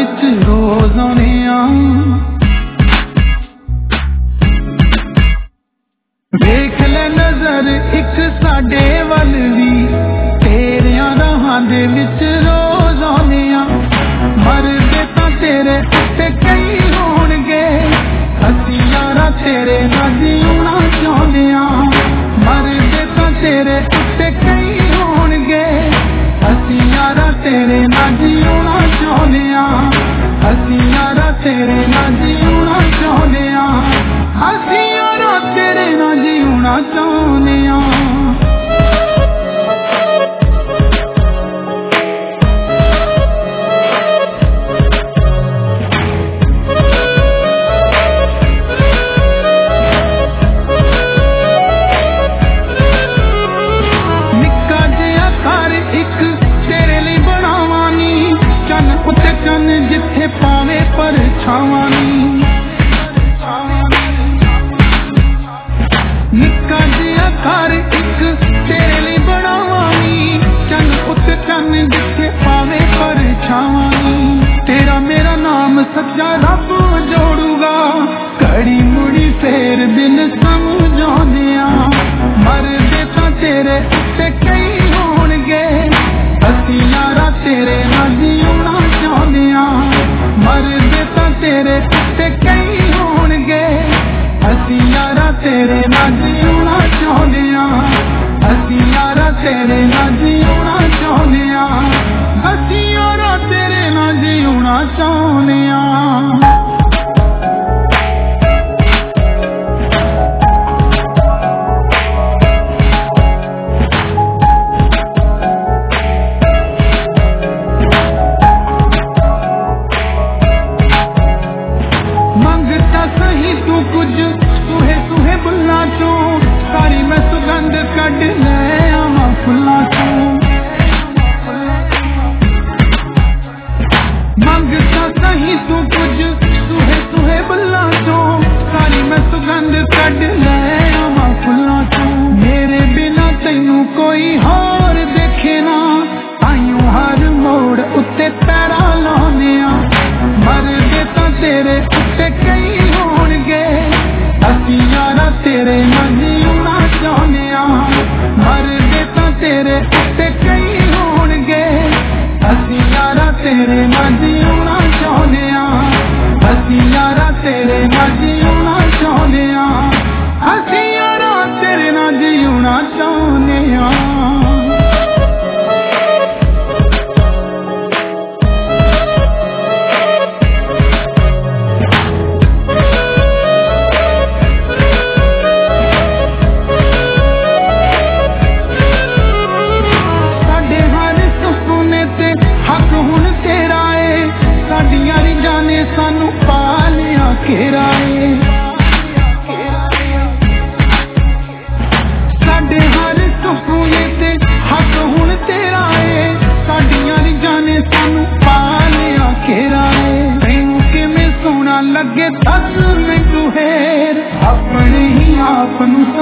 विच रोज आने वेख ले नजर एक साडे वल वी तेरियां राहां दे विच रोज आने मरदे तां तेरे उत्ते कई होणगे असीं यारा तेरे नाल जीउणा चाहुंदे मरदे तां तेरे उत्ते कई होणगे असीं यारा तेरे नाल जीउणा चाहुंदे असीं यारा तेरे नाल जीउणा चाहुंदे असीं यारा तेरे नाल जीउणा चाहुंदे जिथे पावे पर छावानी निक्का जिहा घर एक तेरे लिए बनावानी चन उत चन जिथे पावे पर छावानी तेरा मेरा नाम सच्चा रब जोड़ूगा घड़ी मुड़ी फेर बिन समझाउंदे मरदे तां तेरे उत्ते कई होणगे असीं यारा तेरे नाल जीउणा चाहुंदे मरदे तां तेरे उत्ते कई होणगे असीं यारा तेरे नाल जीउणा चाहुंदे असीं यारा तेरे नाल जीउणा चाहुंदे असीं यारा तेरे नाल जीउणा चाहुंदे सही तू कुछ सुहे सुहे बुल्ला चों सारी मैं सुगंध कढ़ ले आवां फुल्लां चों मंगता सही तू कुछ सुहे सुहे बुल्ला चों सारी मैं सुगंध कढ़ ले आवां फुल्लां चों मेरे बिना तैनू कोई होर देखे ना आइयों हर मोड़ उत्ते पैरा लाउने मरदे तां तेरे उत्ते कई असीं यारा तेरे नाल जीउणा चाहुंदे मरदे तां तेरे उत्ते कई होणगे असीं यारा तेरे नाल जीउणा चाहुंदे असीं यारा तेरे नाल जीउणा चाहुंदे असीं यारा तेरे नाल जीउणा चाहुंदे सानू पालिया घेराए साडे हर सुपने ते हक हुण तेरा है साडियां जाने सानू पालिया घेराए तैनू किवें सोहना लगे दस मैनू हेर अपने ही आप नू